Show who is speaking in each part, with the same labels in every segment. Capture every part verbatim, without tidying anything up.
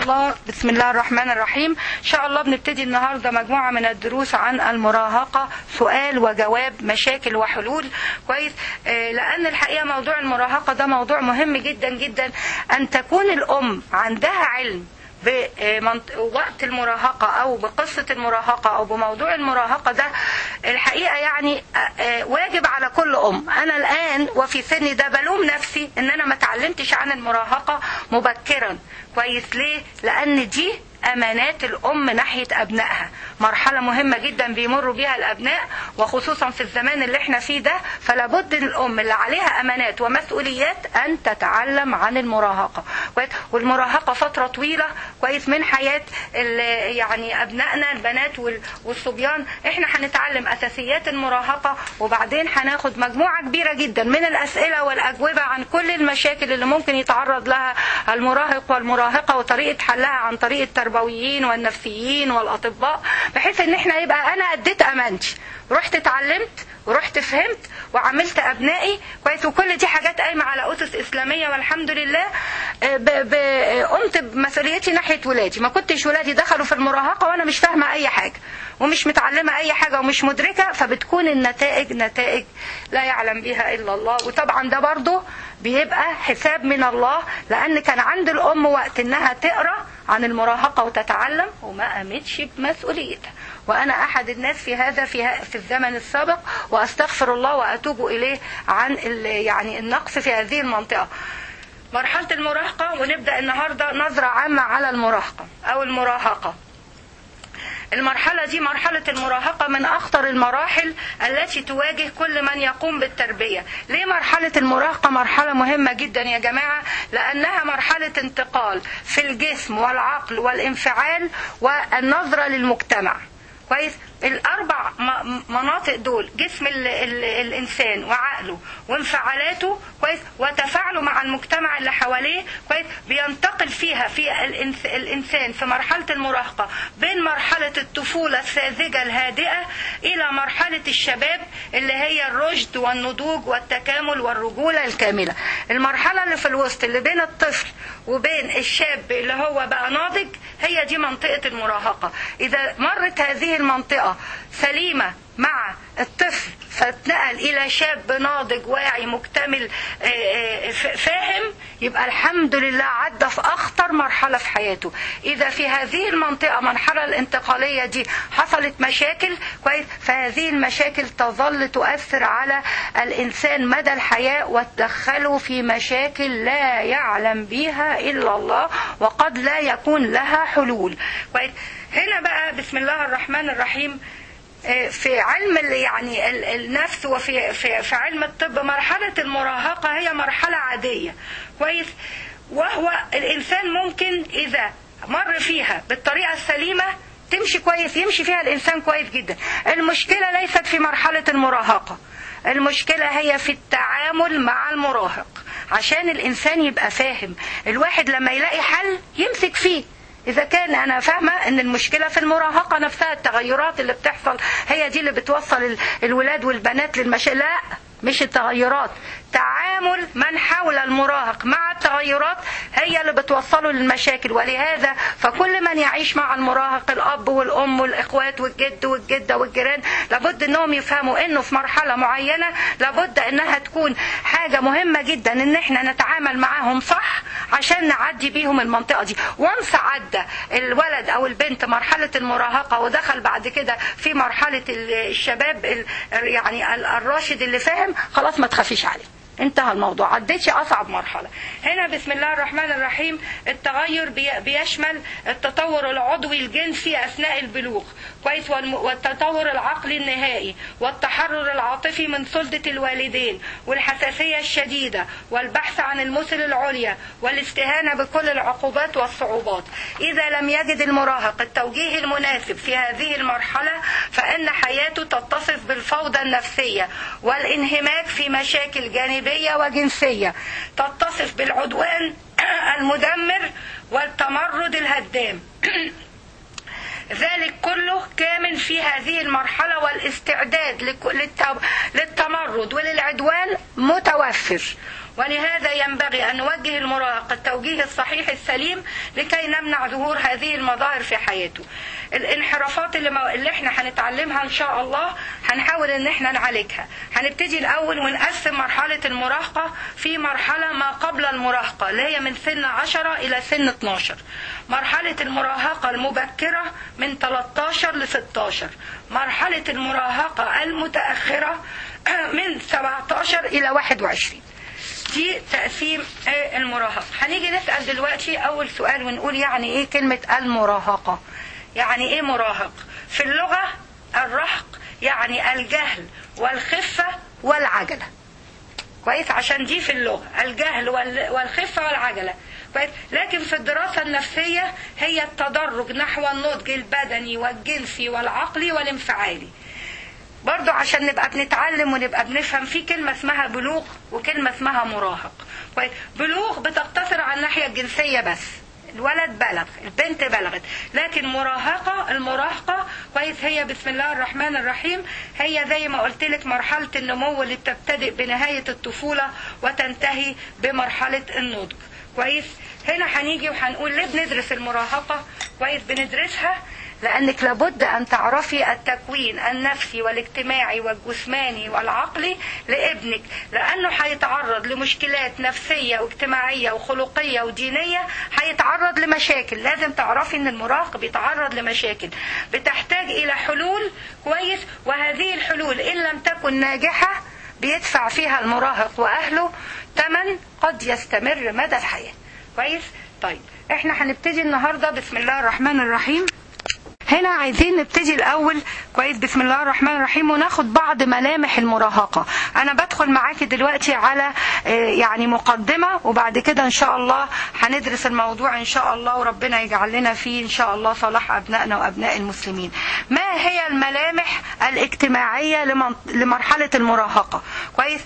Speaker 1: الله. بسم الله الرحمن الرحيم. إن شاء الله بنبتدي النهاردة مجموعة من الدروس عن المراهقة، سؤال وجواب، مشاكل وحلول. كويس. آه لأن الحقيقة موضوع المراهقة ده موضوع مهم جدا جدا، أن تكون الأم عندها علم بوقت المراهقة أو بقصة المراهقة أو بموضوع المراهقة ده. الحقيقة يعني واجب على كل أم. أنا الآن وفي سني ده بلوم نفسي إن أنا ما تعلمتش عن المراهقة مبكرا. كويس. ليه؟ لأن دي أمانات الأم ناحية أبنائها، مرحلة مهمة جدا بيمروا بيها الأبناء، وخصوصا في الزمان اللي احنا فيه ده. فلا بد الأم اللي عليها أمانات ومسؤوليات أن تتعلم عن المراهقة. والمراهقة فترة طويلة كويس من حياة يعني أبنائنا البنات والصبيان. احنا هنتعلم أساسيات المراهقة، وبعدين هناخد مجموعة كبيرة جدا من الأسئلة والأجوبة عن كل المشاكل اللي ممكن يتعرض لها المراهق والمراهقة، وطريقة حلها عن طريق التربويين والنفسيين والأطباء، بحيث ان احنا يبقى انا اديت امانتي، رحت اتعلمت ورحت فهمت وعملت ابنائي كويس. وكل دي حاجات قايمه على اسس اسلاميه، والحمد لله قمت بمسؤوليتي ناحيه ولادي. ما كنتش ولادي دخلوا في المراهقه وانا مش فاهمه اي حاجه ومش متعلمه اي حاجه ومش مدركه، فبتكون النتائج نتائج لا يعلم بها الا الله. وطبعا ده برضه بيبقى حساب من الله، لان كان عند الام وقت انها تقرا عن المراهقه وتتعلم وما قامتش بمسؤوليتها. وأنا أحد الناس في هذا في في الزمن السابق، وأستغفر الله وأتوب إليه عن يعني النقص في هذه المنطقة. مرحلة المراهقة، ونبدأ النهاردة نظرة عامة على المراهقة أو المراهقة. المرحلة دي مرحلة المراهقة من أخطر المراحل التي تواجه كل من يقوم بالتربية. ليه مرحلة المراهقة مرحلة مهمة جدا يا جماعة؟ لأنها مرحلة انتقال في الجسم والعقل والانفعال والنظرة للمجتمع. كويس. الاربع مناطق دول، جسم ال ال الانسان وعقله وانفعالاته كويس وتفاعله مع المجتمع اللي حواليه كويس، بينتقل فيها في الإنس الانسان في مرحله المراهقه بين مرحله الطفوله الساذجه الهادئه الى مرحله الشباب اللي هي الرشد والنضوج والتكامل والرجوله الكامله. المرحله اللي في الوسط اللي بين الطفل وبين الشاب اللي هو بقى ناضج، هي دي منطقه المراهقه. اذا مرت هذه المنطقة سليمة مع الطفل فاتنقل إلى شاب ناضج واعي مكتمل فاهم، يبقى الحمد لله عدى في أخطر مرحلة في حياته. إذا في هذه المنطقة مرحلة الانتقالية دي حصلت مشاكل كويس، فهذه المشاكل تظل تؤثر على الإنسان مدى الحياة وتدخله في مشاكل لا يعلم بها إلا الله، وقد لا يكون لها حلول كويس. هنا بقى بسم الله الرحمن الرحيم، في علم يعني النفس وفي في في علم الطب، مرحلة المراهقة هي مرحلة عادية كويس، وهو الإنسان ممكن إذا مر فيها بالطريقة السليمة تمشي كويس، يمشي فيها الإنسان كويس جدا. المشكلة ليست في مرحلة المراهقة، المشكلة هي في التعامل مع المراهق، عشان الإنسان يبقى فاهم. الواحد لما يلاقي حل يمسك فيه. إذا كان أنا فاهمة أن المشكلة في المراهقة نفسها، التغيرات اللي بتحصل هي دي اللي بتوصل الولاد والبنات للمشاكل، لا مش التغيرات، تعامل من حول المراهق مع التغيرات هي اللي بتوصله للمشاكل. ولهذا فكل من يعيش مع المراهق، الأب والأم والإخوات والجد والجدة والجيران، لابد أنهم يفهموا أنه في مرحلة معينة لابد أنها تكون حاجة مهمة جدا أن احنا نتعامل معاهم صح عشان نعدي بيهم المنطقة دي. وانس عدى الولد أو البنت مرحلة المراهقة ودخل بعد كده في مرحلة الشباب يعني الراشد اللي فاهم، خلاص ما تخافيش عليه، انتهى الموضوع، عديتش أصعب مرحلة. هنا بسم الله الرحمن الرحيم، التغير بيشمل التطور العضوي الجنسي أثناء البلوغ كويس، والتطور العقلي النهائي، والتحرر العاطفي من سلطة الوالدين، والحساسية الشديدة، والبحث عن المثل العليا، والاستهانة بكل العقوبات والصعوبات. إذا لم يجد المراهق التوجيه المناسب في هذه المرحلة فإن حياته تتصف بالفوضى النفسية والانهماك في مشاكل جانبية وجنسية، تتصف بالعدوان المدمر والتمرد الهدام. ذلك كله كامن في هذه المرحلة، والاستعداد للتمرد وللعدوان متوفر. ولهذا ينبغي أن نوجه المراهق التوجيه الصحيح السليم لكي نمنع ظهور هذه المظاهر في حياته. الانحرافات اللي, ما... اللي احنا هنتعلمها ان شاء الله هنحاول ان احنا نعالجها. هنبتدي الاول ونقسم مرحلة المراهقة في مرحلة ما قبل المراهقة اللي هي من سن عشرة الى سن اتناشر، مرحلة المراهقة المبكرة من تلتاشر ل ستاشر، مرحلة المراهقة المتأخرة من سبعتاشر الى واحد وعشرين. دي تقسيم المراهقة. هنيجي نسأل دلوقتي اول سؤال ونقول يعني ايه كلمة المراهقة؟ يعني ايه مراهق؟ في اللغة الرهق يعني الجهل والخفة والعجلة. كويس؟ عشان دي في اللغة الجهل والخفة والعجلة. كويس؟ لكن في الدراسة النفسية هي التدرج نحو النضج البدني والجنسي والعقلي والانفعالي. برضو عشان نبقى بنتعلم ونبقى بنفهم، في كلمة اسمها بلوغ وكلمة اسمها مراهق. كويس؟ بلوغ بتقتصر على الناحية الجنسية بس، الولد بلغ، البنت بلغت. لكن مراهقة المراهقة كويس هي بسم الله الرحمن الرحيم هي زي ما قلت لك مرحلة النمو اللي بتبتدئ بنهاية الطفولة وتنتهي بمرحلة النضج. كويس؟ هنا هنيجي وهنقول ليه بندرس المراهقة؟ كويس؟ بندرسها لأنك لابد أن تعرفي التكوين النفسي والاجتماعي والجسماني والعقلي لابنك، لأنه هيتعرض لمشكلات نفسية واجتماعية وخلقية ودينية، هيتعرض لمشاكل. لازم تعرفي أن المراهق بيتعرض لمشاكل بتحتاج إلى حلول. كويس؟ وهذه الحلول إن لم تكن ناجحة بيدفع فيها المراهق وأهله ثمن قد يستمر مدى الحياة. كويس؟ طيب احنا هنبتدي النهاردة بسم الله الرحمن الرحيم. هنا عايزين نبتدي الأول كويس بسم الله الرحمن الرحيم وناخد بعض ملامح المراهقة. أنا بدخل معاكي دلوقتي على يعني مقدمة، وبعد كده إن شاء الله هندرس الموضوع إن شاء الله، وربنا يجعل لنا فيه إن شاء الله صلاح أبنائنا وأبناء المسلمين. ما هي الملامح الاجتماعية لمرحلة المراهقة؟ كويس؟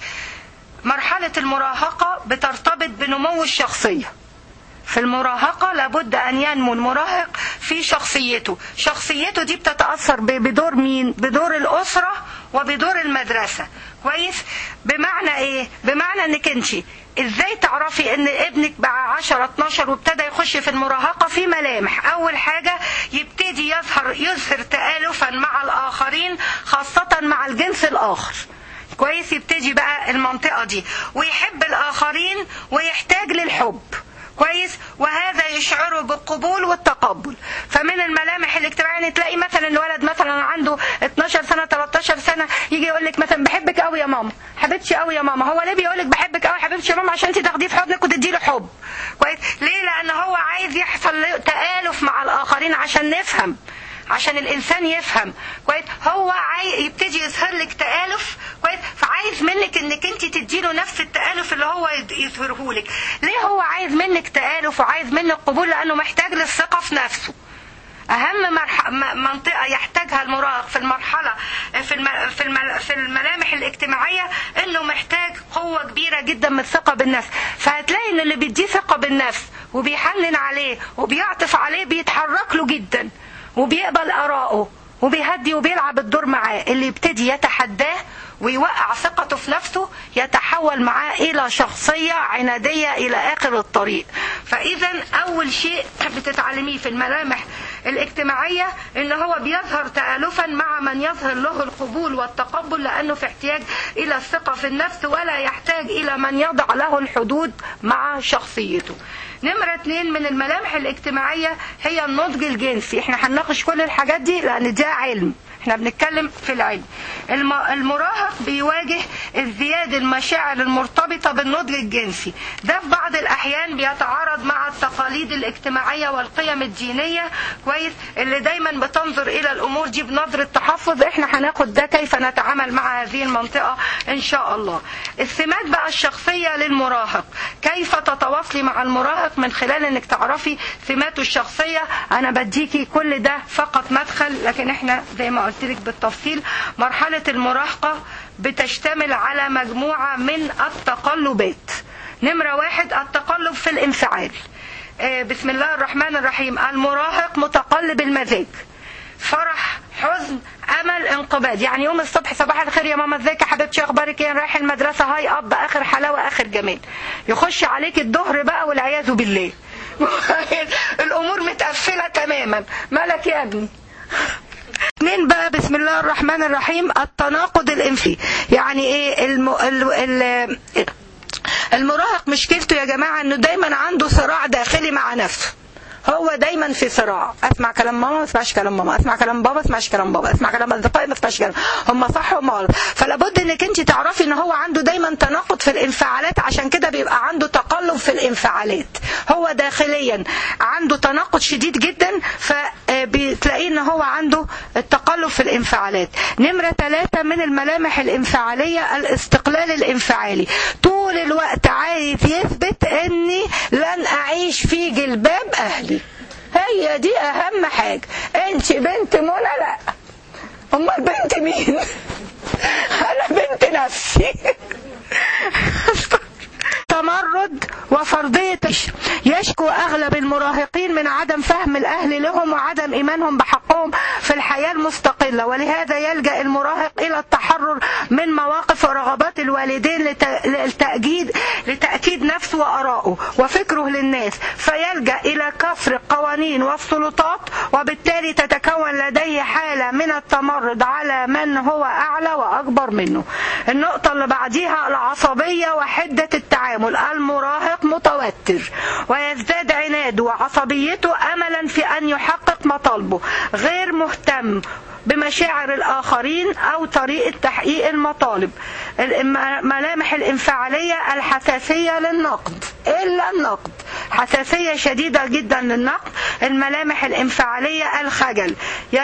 Speaker 1: مرحلة المراهقة بترتبط بنمو الشخصية. في المراهقة لابد أن ينمو المراهق في شخصيته. شخصيته دي بتتأثر بدور مين؟ بدور الأسرة وبدور المدرسة. كويس؟ بمعنى إيه؟ بمعنى أنك أنت إزاي تعرفي أن ابنك بقى عشرة اتناشر وابتدى يخش في المراهقة؟ في ملامح. أول حاجة يبتدي يظهر يظهر تآلفا مع الآخرين، خاصة مع الجنس الآخر. كويس؟ يبتدي بقى المنطقة دي ويحب الآخرين ويحتاج للحب. كويس؟ وهذا يشعره بالقبول والتقبل. فمن الملامح الاجتماعية تلاقي مثلا الولد مثلا عنده اتناشر سنة تلتاشر سنة يجي يقول لك مثلا بحبك قوي يا ماما، حبيبتي قوي يا ماما. هو ليه بيقول لك بحبك قوي حبيبتي يا ماما؟ عشان انت تاخديه في حضنك وتدي له حب. كويس؟ ليه؟ لان هو عايز يحصل تآلف مع الآخرين عشان نفهم، عشان الانسان يفهم. كويس؟ هو عايز يبتدي يظهر لك تآلف. كويس؟ فعايز منك انك انت تديله نفس التآلف اللي هو يظهره لك. ليه هو عايز منك تآلف وعايز منك قبول؟ لانه محتاج للثقة في نفسه. اهم مرح... منطقة يحتاجها المراهق في المرحلة في, الم... في, الم... في الملامح الاجتماعية انه محتاج قوة كبيرة جدا من الثقة بالنفس. فهتلاقي ان اللي بيديه ثقة بالنفس وبيحنن عليه وبيعطف عليه بيتحرك له جدا وبيقبل آراءه وبيهدي وبيلعب الدور معاه. اللي يبتدي يتحداه ويوقع ثقته في نفسه يتحول معاه إلى شخصية عنادية إلى آخر الطريق. فإذا أول شيء بتتعلميه في الملامح الاجتماعية إن هو بيظهر تآلفا مع من يظهر له القبول والتقبل، لأنه في احتياج إلى الثقة في النفس ولا يحتاج إلى من يضع له الحدود مع شخصيته. نمرة اتنين من الملامح الاجتماعية هي النضج الجنسي. احنا هنناقش كل الحاجات دي لأن ده علم، احنا بنتكلم في العلم. المراهق بيواجه ازدياد المشاعر المرتبطة بالنضج الجنسي. ده في بعض الأحيان بيتعارض مع التقاليد الاجتماعية والقيم الدينية. كويس؟ اللي دايما بتنظر إلى الأمور دي بنظرة تحفظ. احنا هناخد ده كيف نتعامل مع هذه المنطقة إن شاء الله. السمات بقى الشخصية للمراهق، كيف تتواصلي مع المراهق من خلال انك تعرفي سماته الشخصية. انا بديكي كل ده فقط مدخل، لكن احنا زي ما قلت لك بالتفصيل مرحلة المراهقة بتشتمل على مجموعة من التقلبات. نمرة واحد التقلب في الانفعال. بسم الله الرحمن الرحيم. المراهق متقلب المزاج، فرح حزن، امل، انقباض. يعني يوم الصبح صباح الخير يا ماما، ازيك يا حبيبتي، اخبارك ايه، رايح المدرسه، هاي اب، اخر حلاوه اخر جمال. يخش عليك الظهر بقى والعياذ بالله الامور متقفله تماما. مالك يا ابني؟ اثنين بقى، بسم الله الرحمن الرحيم، التناقض الانفي. يعني ايه الم... ال... ال... المراهق مشكلته يا جماعه انه دايما عنده صراع داخلي مع نفسه. هو دايما في صراع، اسمع كلام ماما ما اسمعش كلام ماما، اسمع كلام بابا ما اسمعش كلام بابا، اسمع كلام اصدقائي ما اسمعش كلام هم صح وهم غلط. فلا بد انك انت تعرفي ان هو عنده دايما تناقض في الانفعالات، عشان كده بيبقى عنده تقلب في الانفعالات. هو داخليا عنده تناقض شديد جدا، فبتلاقيه ان هو عنده التقلب في الانفعالات. نمرة ثلاثة من الملامح الانفعالية الاستقلال الانفعالي. طول الوقت عايز يثبت اني لن اعيش في جلباب اهلي. هي دي اهم حاجة. انت بنت منى؟ لا. امال بنت مين؟ انا بنت نفسي. تمرد وفرضية. يشكو أغلب المراهقين من عدم فهم الأهل لهم وعدم إيمانهم بحقهم في الحياة المستقلة، ولهذا يلجأ المراهق إلى التحرر من مواقف ورغبات الوالدين لتأكيد لتأكيد نفسه وآرائه وفكره للناس، فيلجأ إلى كسر القوانين والسلطات، وبالتالي تتكون لديه حالة من التمرد على من هو أعلى وأكبر منه. النقطة اللي بعديها العصبية وحدة التعامل. المراهق متوتر ويزداد عناده وعصبيته أملا في أن يحقق مطالبه، غير مهتم بمشاعر الآخرين أو طريقة تحقيق المطالب. الملامح الانفعالية الحساسية للنقد، إلا النقد، حساسية شديدة جدا للنقد. الملامح الانفعالية الخجل.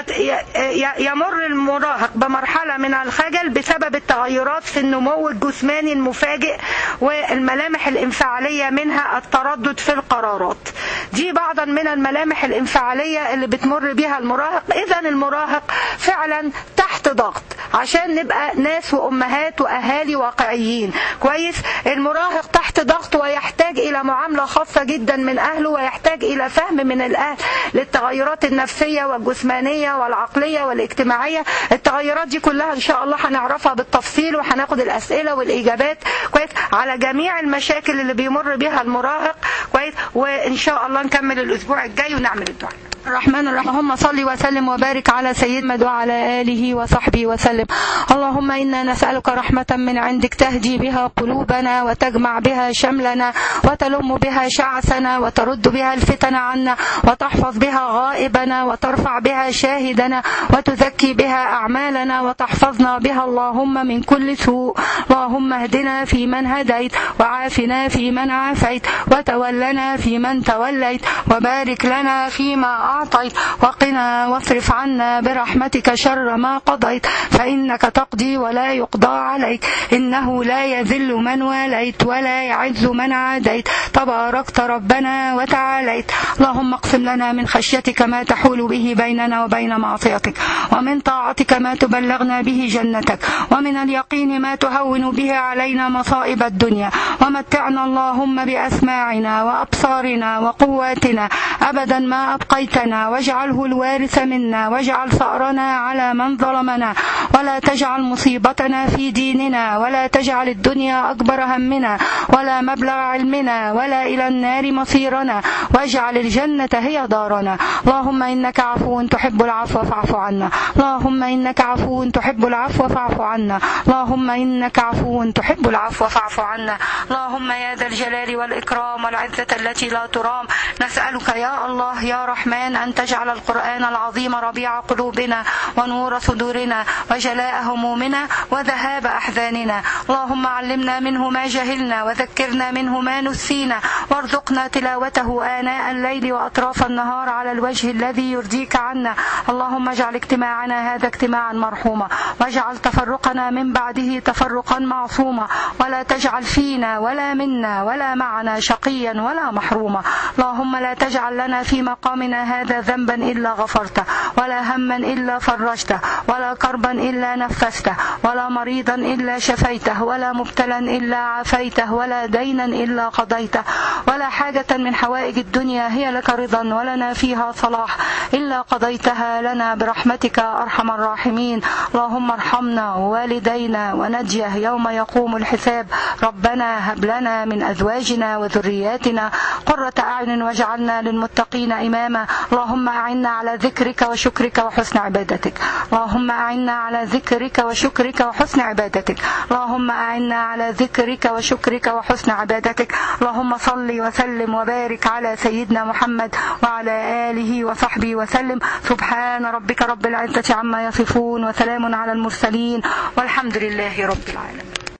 Speaker 1: يمر المراهق بمرحلة من الخجل بسبب التغيرات في النمو الجسماني المفاجئ، والملامح الانفعالية منها التردد في القرارات. دي بعضا من الملامح الانفعالية اللي بتمر بها المراهق. إذن المراهق فعلا تحت ضغط، عشان نبقى ناس وأمهات وأهالي واقعيين كويس. المراهق تحت ضغط ويحتاج إلى معاملة خاصة جدا من أهله، ويحتاج إلى فهم من الأهل للتغيرات النفسية والجسمانية والعقلية والاجتماعية. التغيرات دي كلها إن شاء الله هنعرفها بالتفصيل، وهناخد الأسئلة والإجابات كويس على جميع المشاكل اللي بيمر بها المراهق كويس. وإن شاء الله نكمل الأسبوع الجاي ونعمل الدعاء. الرحمن الرحيم. اللهم صل وسلم وبارك على سيدنا وعلى آله وصحبه وسلم. اللهم إنا نسألك رحمة من عندك تهدي بها قلوبنا وتجمع بها شملنا وتلم بها شعثنا وترد بها الفتن عنا وتحفظ بها غائبنا وترفع بها شاهدنا وتزكي بها أعمالنا وتحفظنا بها اللهم من كل سوء. اللهم اهدنا في من هديت وعافنا في من عافيت وتولنا في من توليت وبارك لنا فيما أعطيت وقنا واصرف عنا برحمتك شر ما قضيت، فإنك تقضي ولا يقضى عليك، إنه لا يذل من واليت ولا يعز من عاديت، تباركت ربنا وتعاليت. اللهم اقسم لنا من خشيتك ما تحول به بيننا وبين معصيتك، ومن طاعتك ما تبلغنا به جنتك، ومن اليقين ما تهون به علينا مصائب الدنيا، ومتعنا اللهم بأسماعنا وأبصارنا وقواتنا أبدا ما أبقيتنا، واجعله الوارث منا، واجعل ثأرنا على من ظلمنا، ولا تجعل مصيبتنا في ديننا، ولا تجعل الدنيا أكبر همنا ولا مبلغ علمنا ولا إلى النار مصيرنا، واجعل الجنة هي دارنا. اللهم إنك عفو تحب العفو فاعف عنا، اللهم إنك عفو تحب العفو فاعف عنا، اللهم إنك عفو تحب العفو فاعف عنا. اللهم يا ذا الجلال والإكرام والعزة التي لا ترام، نسألك يا الله يا رحمن أن تجعل القرآن العظيم ربيع قلوبنا ونور صدورنا وجلاء همومنا وذهاب أحزاننا. اللهم علمنا منه ما جهلنا وذكرنا منه ما نسينا، وارزقنا تلاوته آناء الليل وأطراف النهار على الوجه الذي يرضيك عنا. اللهم اجعل اجتماعنا هذا اجتماعا مرحوما، واجعل تفرقنا من بعده تفرقا معصوما، ولا تجعل فينا ولا منا ولا معنا شقيا ولا محروما. اللهم لا تجعل لنا في مقامنا هذا ذنبا إلا غفرته، ولا هما إلا فرجته، ولا كربا إلا نفسته، ولا مريضا إلا شفيته، ولا مبتلا إلا عافيته، ولا دينا إلا قضيته، ولا حاجة من حوائج الدنيا هي لك رضا ولنا فيها صلاح إلا قضيتها لنا برحمتك أرحم الراحمين. اللهم ارحمنا ووالدينا ونجيه يوم يقوم الحساب. ربنا هب لنا من أزواجنا وذرياتنا قرة أعين واجعلنا للمتقين إماما. اللهم أعنا على ذكرك وشكرك وحسن عبادتك. اللهم أعنا على ذكرك وشكرك وحسن عبادتك. اللهم أعنا على ذكرك وشكرك وحسن عبادتك. اللهم صل وسلم وبارك على سيدنا محمد وعلى آله وصحبه وسلم. سبحان ربك رب العزة عما يصفون وسلام على المرسلين والحمد لله رب العالمين.